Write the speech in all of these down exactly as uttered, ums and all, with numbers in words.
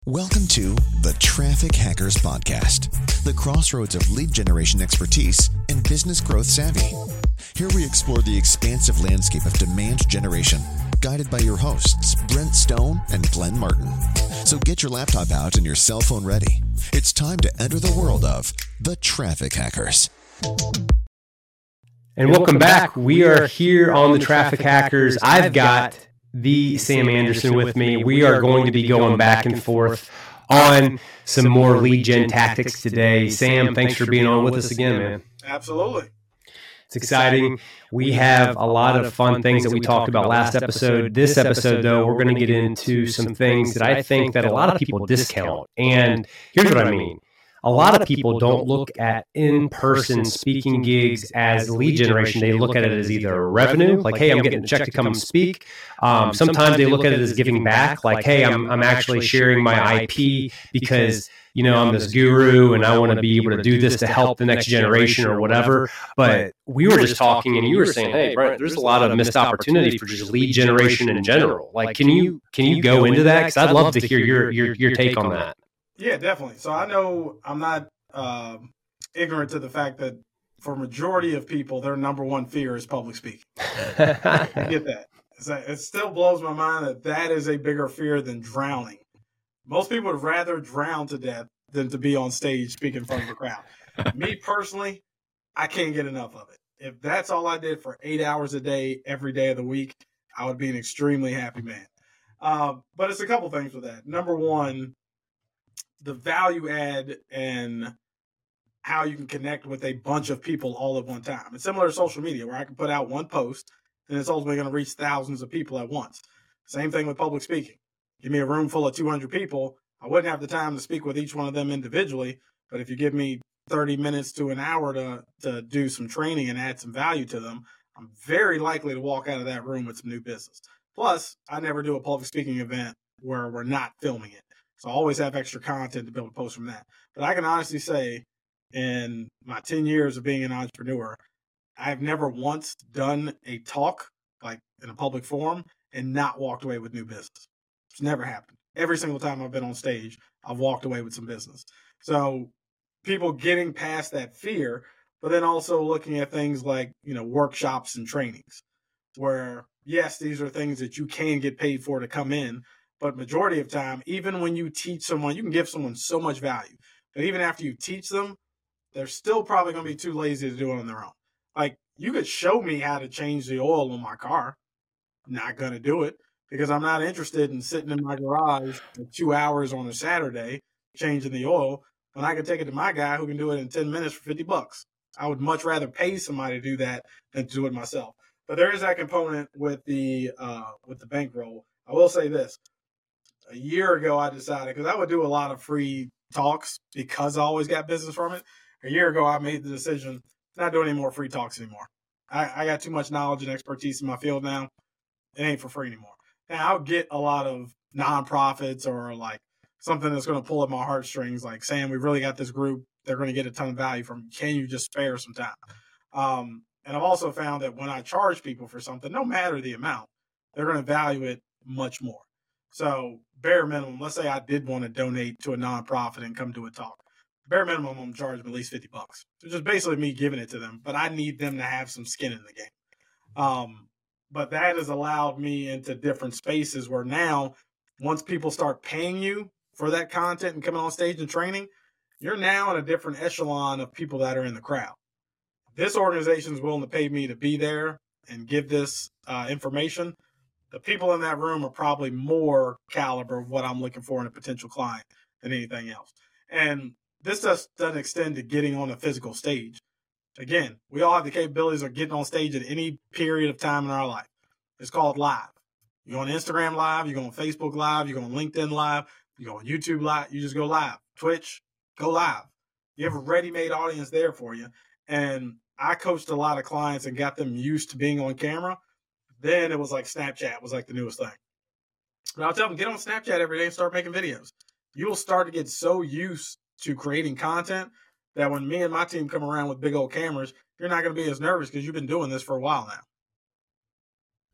Welcome to the Traffic Hackers Podcast, the crossroads of lead generation expertise and business growth savvy. Here we explore the expansive landscape of demand generation, guided by your hosts, Brent Stone and Glenn Martin. So get your laptop out and your cell phone ready. It's time to enter the world of the Traffic Hackers. And welcome back. We are here on the Traffic Hackers. I've got the Sam Anderson with me. We are going to be going back and forth on some more lead gen tactics today. Sam, thanks for being on with us again, man. Absolutely. It's exciting. We have a lot of fun things that we talked about last episode. This episode, though, we're going to get into some things that I think that a lot of people discount. And here's what I mean. A lot of people don't look at in-person speaking gigs as lead generation. They look at it as either revenue, like, hey, I'm getting a check to come and speak. Um, sometimes they look at it as giving back, like, hey, I'm I'm actually sharing my I P because, you know, I'm this guru and I want to be able to do this to help the next generation or whatever. But we were just talking and you were saying, hey, Brent, there's a lot of missed opportunity for just lead generation in general. Like, can you can you go into that? Because I'd love to hear your your your take on that. Yeah, definitely. So I know I'm not uh, ignorant to the fact that for a majority of people, their number one fear is public speaking. I get that. It's like, it still blows my mind that that is a bigger fear than drowning. Most people would rather drown to death than to be on stage speaking in front of a crowd. Me personally, I can't get enough of it. If that's all I did for eight hours a day, every day of the week, I would be an extremely happy man. Uh, but it's a couple things with that. Number one, the value add and how you can connect with a bunch of people all at one time. It's similar to social media where I can put out one post and it's ultimately going to reach thousands of people at once. Same thing with public speaking. Give me a room full of two hundred people. I wouldn't have the time to speak with each one of them individually, but if you give me thirty minutes to an hour to, to do some training and add some value to them, I'm very likely to walk out of that room with some new business. Plus, I never do a public speaking event where we're not filming it. So I always have extra content to be able to post from that. But I can honestly say in my ten years of being an entrepreneur, I've never once done a talk like in a public forum and not walked away with new business. It's never happened. Every single time I've been on stage, I've walked away with some business. So people getting past that fear, but then also looking at things like, you know, workshops and trainings where, yes, these are things that you can get paid for to come in. But majority of time, even when you teach someone, you can give someone so much value. But even after you teach them, they're still probably going to be too lazy to do it on their own. Like, you could show me how to change the oil on my car. I'm not going to do it because I'm not interested in sitting in my garage for two hours on a Saturday changing the oil when I could take it to my guy who can do it in ten minutes for fifty bucks. I would much rather pay somebody to do that than to do it myself. But there is that component with the uh, with the bankroll. I will say this. A year ago, I decided, because I would do a lot of free talks because I always got business from it. A year ago, I made the decision not doing any more free talks anymore. I, I got too much knowledge and expertise in my field now. It ain't for free anymore. Now, I'll get a lot of nonprofits or like something that's going to pull at my heartstrings, like, Sam, we really got this group. They're going to get a ton of value from you. Can you just spare some time? Um, and I've also found that when I charge people for something, no matter the amount, they're going to value it much more. So bare minimum, let's say I did want to donate to a nonprofit and come to a talk. Bare minimum, I'm going to charge them at least fifty bucks. So just basically me giving it to them, but I need them to have some skin in the game. Um, but that has allowed me into different spaces where now, once people start paying you for that content and coming on stage and training, you're now in a different echelon of people that are in the crowd. This organization is willing to pay me to be there and give this uh, information. The people in that room are probably more caliber of what I'm looking for in a potential client than anything else. And this just doesn't extend to getting on a physical stage. Again, we all have the capabilities of getting on stage at any period of time in our life. It's called live. You go on Instagram Live, you go on Facebook Live, you go on LinkedIn Live, you go on YouTube Live, you just go live. Twitch, go live. You have a ready-made audience there for you. And I coached a lot of clients and got them used to being on camera. Then it was like Snapchat was like the newest thing. But I'll tell them, get on Snapchat every day and start making videos. You'll start to get so used to creating content that when me and my team come around with big old cameras, you're not going to be as nervous because you've been doing this for a while now.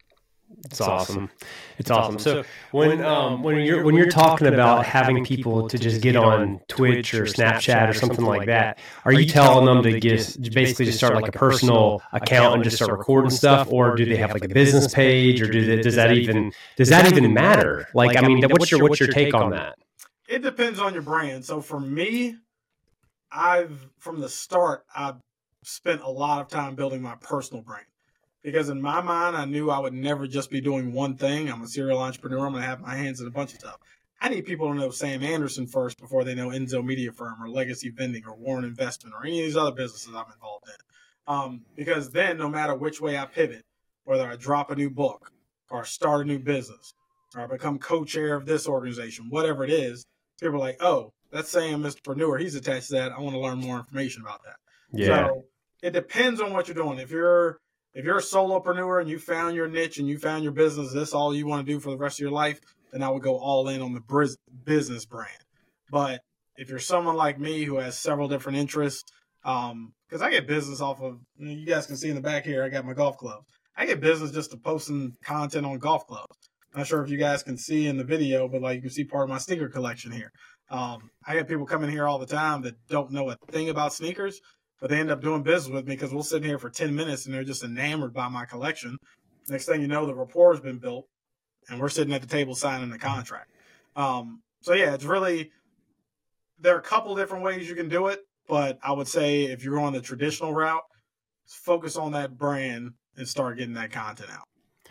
It's awesome. It's awesome. So when um, when you're when you're talking about having people to just get on Twitch or Snapchat or something like that, are you telling them to just basically just start like a personal account and just start recording stuff, or do they have like a business page, or do they, does that even does that even matter? Like, I mean, what's your what's your take on that? It depends on your brand. So for me, I've from the start I've spent a lot of time building my personal brand. Because in my mind, I knew I would never just be doing one thing. I'm a serial entrepreneur. I'm going to have my hands in a bunch of stuff. I need people to know Sam Anderson first before they know Enzo Media Firm or Legacy Vending or Warren Investment or any of these other businesses I'm involved in. Um, because then no matter which way I pivot, whether I drop a new book or start a new business or I become co-chair of this organization, whatever it is, people are like, oh, that's Sam, Mister Preneur. He's attached to that. I want to learn more information about that. Yeah. So it depends on what you're doing. If you're If you're a solopreneur and you found your niche and you found your business, this all you want to do for the rest of your life, then I would go all in on the business brand. But if you're someone like me who has several different interests, um, because I get business off of, you guys can see in the back here, I got my golf clubs. I get business just to posting content on golf clubs. I'm not sure if you guys can see in the video, but like you can see part of my sneaker collection here. Um, I have people coming here all the time that don't know a thing about sneakers, but they end up doing business with me because we'll sit here for ten minutes and they're just enamored by my collection. Next thing you know, the rapport has been built and we're sitting at the table signing the contract. Um, so yeah, it's really, there are a couple different ways you can do it, but I would say if you're on the traditional route, focus on that brand and start getting that content out.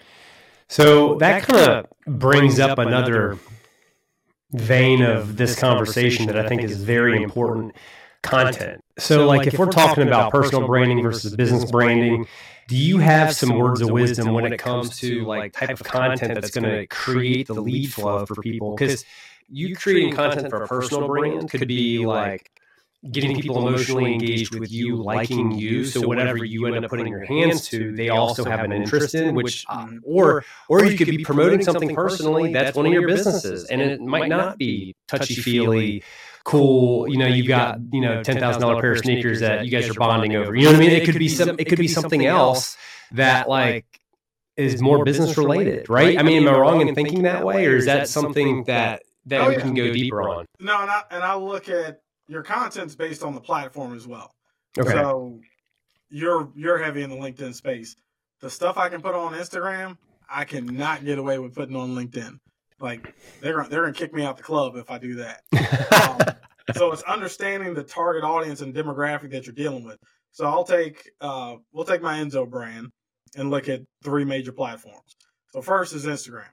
So that kind of brings up another vein of this conversation that I think is very important. Content. So like if we're talking about personal branding versus business branding, do you have some words of wisdom when it comes to like type of content that's going to create the lead flow for people? Because you creating content for a personal brand could be like getting people emotionally engaged with you, liking you. So whatever you end up putting your hands to, they also have an interest in, which, um, or, or you could be promoting something personally that's one of your businesses and it might not be touchy-feely, cool, you know, you got, you know, ten thousand dollars pair of sneakers that you guys are bonding over. You know what I mean? It could be some, it could be something else that like is more business related, right? I mean, am I wrong in thinking that way, or is that something that that oh, we yeah. can go deeper on? No, and I, and I look at your content's based on the platform as well. Okay. So you're you're heavy in the LinkedIn space. The stuff I can put on Instagram, I cannot get away with putting on LinkedIn. Like they're they're gonna kick me out the club if I do that. um, so it's understanding the target audience and demographic that you're dealing with. So I'll take uh, we'll take my Enzo brand and look at three major platforms. So first is Instagram.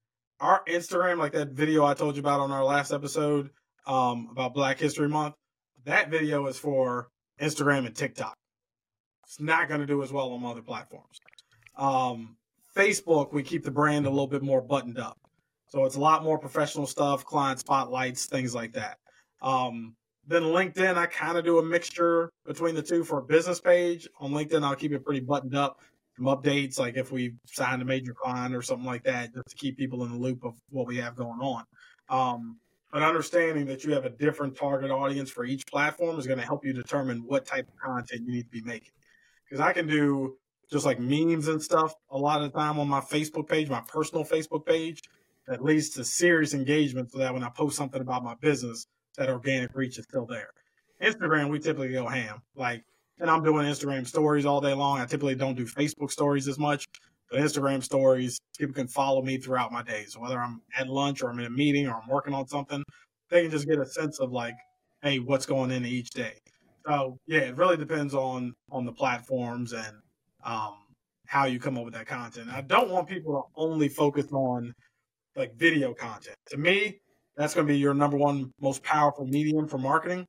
Our Instagram, like that video I told you about on our last episode um, about Black History Month, that video is for Instagram and TikTok. It's not going to do as well on other platforms. Um, Facebook, we keep the brand a little bit more buttoned up. So it's a lot more professional stuff, client spotlights, things like that. Um, then LinkedIn, I kind of do a mixture between the two for a business page. On LinkedIn, I'll keep it pretty buttoned up. Some updates, like if we signed a major client or something like that, just to keep people in the loop of what we have going on. Um, but understanding that you have a different target audience for each platform is going to help you determine what type of content you need to be making. Because I can do just like memes and stuff a lot of the time on my Facebook page, my personal Facebook page, that leads to serious engagement so that when I post something about my business, that organic reach is still there. Instagram, we typically go ham. Like, and I'm doing Instagram stories all day long. I typically don't do Facebook stories as much, but Instagram stories, people can follow me throughout my days. So whether I'm at lunch or I'm in a meeting or I'm working on something, they can just get a sense of like, hey, what's going into each day. So yeah, it really depends on on the platforms and um, how you come up with that content. I don't want people to only focus on like video content. To me, that's going to be your number one most powerful medium for marketing.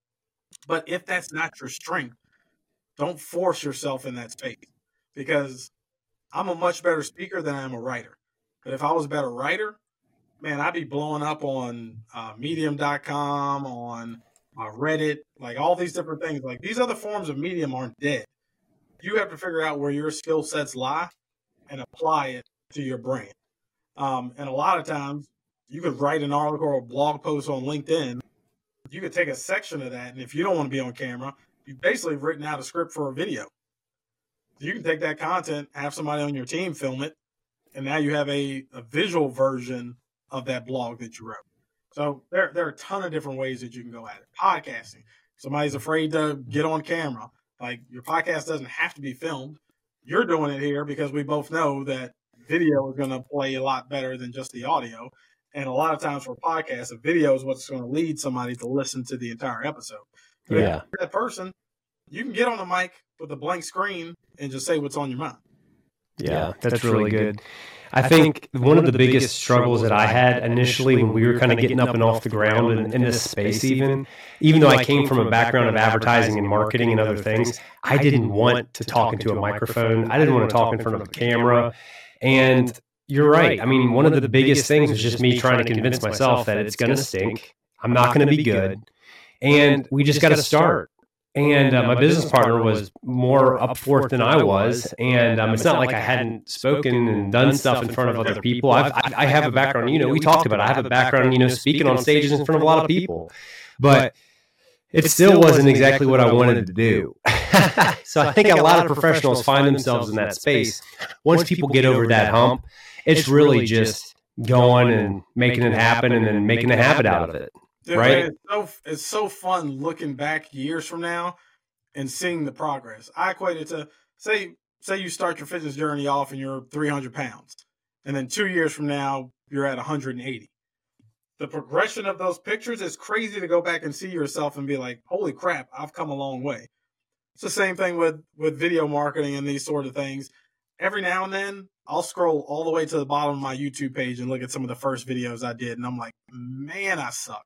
But if that's not your strength, don't force yourself in that space, because I'm a much better speaker than I am a writer. But if I was a better writer, man, I'd be blowing up on uh, medium dot com, on uh, Reddit, like all these different things. Like these other forms of medium aren't dead. You have to figure out where your skill sets lie and apply it to your brand. Um, and a lot of times you could write an article or a blog post on LinkedIn. You could take a section of that, and if you don't want to be on camera, you've basically written out a script for a video. You can take that content, have somebody on your team film it, and now you have a, a visual version of that blog that you wrote. So there, there are a ton of different ways that you can go at it. Podcasting. Somebody's afraid to get on camera. Like, your podcast doesn't have to be filmed. You're doing it here because we both know that video is going to play a lot better than just the audio. And a lot of times for podcasts, a video is what's going to lead somebody to listen to the entire episode. But Yeah. if you're that person, you can get on the mic with a blank screen and just say what's on your mind. Yeah, that's really good. I think one of the biggest struggles that I had initially when we were kind of getting up and off the ground in, in this space, even, even though I came from a background of advertising and marketing and other things, I didn't want to talk into a microphone. I didn't want to talk in front of a camera. And you're right. I mean, one of the biggest things was just me trying to convince myself that it's going to stink. I'm not going to be good. And we just got to start. And uh, my business partner was more up for it than I was. And um, it's not like I hadn't spoken and done stuff in front of other people. I've, I, I have a background, you know, we talked about it. I have a background, you know, speaking on stages in front of a lot of people. But it still wasn't exactly what I wanted to do. So I think a lot of professionals find themselves in that space. Once people get over that hump, it's really just going and making it happen and then making a habit out of it. Dude, right? Man, it's, so, it's so fun looking back years from now and seeing the progress. I equate it to, say, say you start your fitness journey off and you're three hundred pounds. And then two years from now, you're at one hundred eighty. The progression of those pictures is crazy to go back and see yourself and be like, holy crap, I've come a long way. It's the same thing with, with video marketing and these sort of things. Every now and then, I'll scroll all the way to the bottom of my YouTube page and look at some of the first videos I did. And I'm like, man, I suck.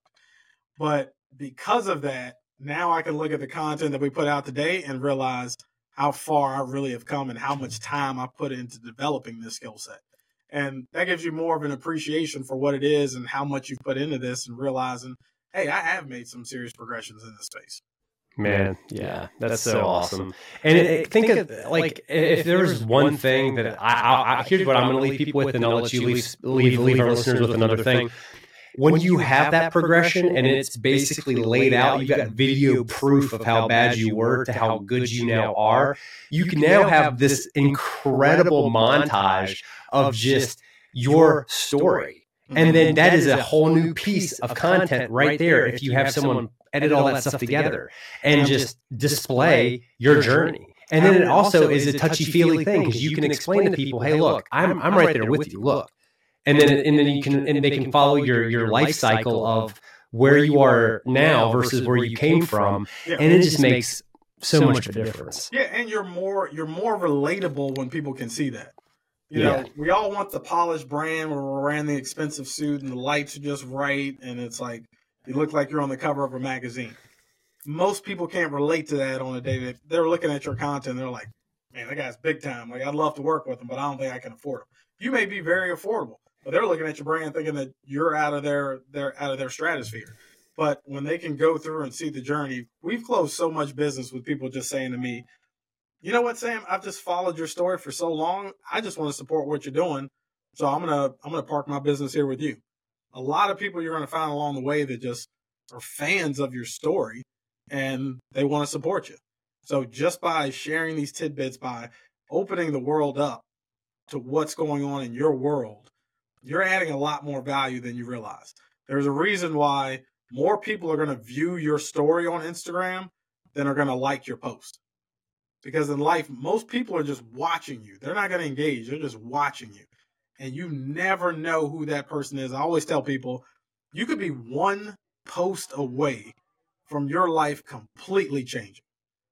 But because of that, now I can look at the content that we put out today and realize how far I really have come and how much time I put into developing this skill set. And that gives you more of an appreciation for what it is and how much you've put into this and realizing, hey, I have made some serious progressions in this space. Man, yeah, that's, that's so awesome. And it, it, think of, like, if there's one thing that I, I, I here's what I'm going to leave people with, and I'll let you leave, leave, leave our listeners with another thing. When you have that progression and it's basically laid out, you've got video proof of how bad you were to how good you now are, you can now have this incredible montage of just your story. And then that is a whole new piece of content right there if you have someone edit all that stuff together and just display your journey. And then it also is a touchy-feely thing because you can explain to people, hey, look, I'm I'm right there with you, look. And then, and then you can, and they can follow your, your life cycle of where you are now versus where you came from. Yeah. And it just makes so much of a difference. Yeah. And you're more, you're more relatable when people can see that. You know, yeah. We all want the polished brand where we're wearing the expensive suit and the lights are just right. And it's like, you look like you're on the cover of a magazine. Most people can't relate to that on a day. They're looking at your content. They're like, man, that guy's big time. Like, I'd love to work with him, but I don't think I can afford him. You may be very affordable. But they're looking at your brand thinking that you're out of their they're out of their stratosphere. But when they can go through and see the journey, we've closed so much business with people just saying to me, you know what, Sam, I've just followed your story for so long. I just want to support what you're doing. So I'm gonna I'm gonna park my business here with you. A lot of people you're gonna find along the way that just are fans of your story and they want to support you. So just by sharing these tidbits, by opening the world up to what's going on in your world, you're adding a lot more value than you realize. There's a reason why more people are going to view your story on Instagram than are going to like your post. Because in life, most people are just watching you. They're not going to engage. They're just watching you. And you never know who that person is. I always tell people, you could be one post away from your life completely changing.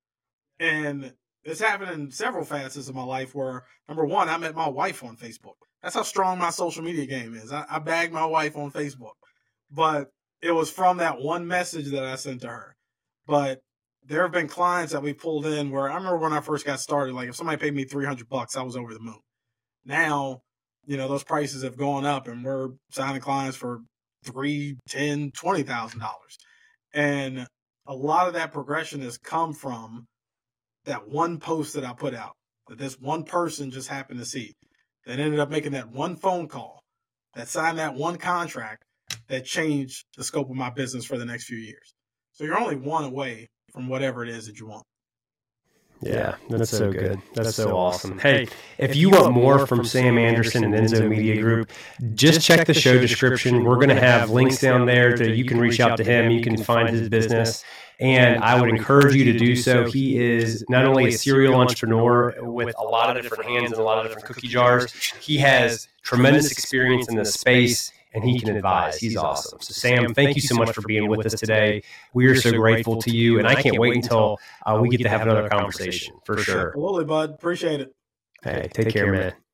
And it's happened in several facets of my life where, number one, I met my wife on Facebook. That's how strong my social media game is. I, I bagged my wife on Facebook. But it was from that one message that I sent to her. But there have been clients that we pulled in where I remember when I first got started, like if somebody paid me three hundred bucks, I was over the moon. Now, you know, those prices have gone up and we're signing clients for three, ten, twenty thousand dollars. And a lot of that progression has come from that one post that I put out, that this one person just happened to see, that ended up making that one phone call, that signed that one contract, that changed the scope of my business for the next few years. So you're only one away from whatever it is that you want. Yeah, that's so good. That's so awesome. Hey, if you want more from Sam Anderson and Enzo Media Group, just check the show description. We're going to have links down there that you can reach out to him. You can find his business. And I would encourage you to do so. He is not only a serial entrepreneur with a lot of different hands and a lot of different cookie jars, he has tremendous experience in this space, and he can advise. He's awesome. So, Sam, thank you so much for being with us today. We are so grateful to you, and I can't wait until uh, we get to have another conversation, for sure. Absolutely, bud. Appreciate it. Hey, take care, man.